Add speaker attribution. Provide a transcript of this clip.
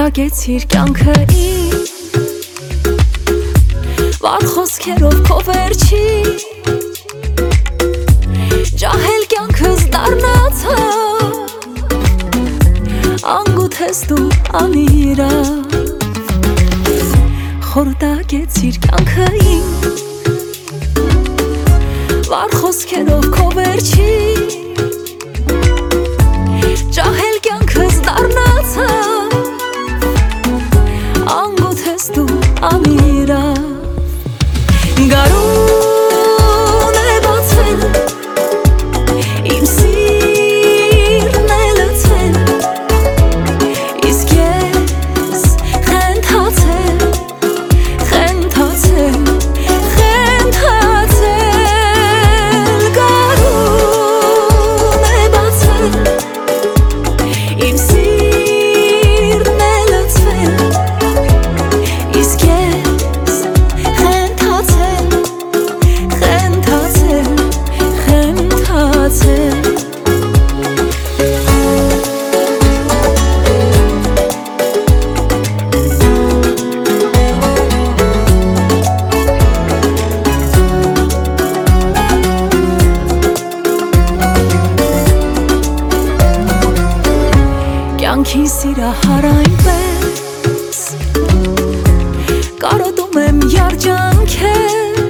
Speaker 1: Խորտակեցիր կյանքը իմ վառ խոսքերով քո վերջի ջահել կյանքս դառնացա անգութ ես դու անիրավ Խորտակեցիր կյանքը իմ վառ խոսքերով քո վերջի ջահել կյանքս դառնացա անգութ ես դու անիրավ Գարուն է բացել իմ սիրտն է լցել իսկ ես խենթացել Գարուն է բացել իմ սիրտն է լցել իսկ ես Կյանքի սիրահար այնպես կարոտում եմ երջանքել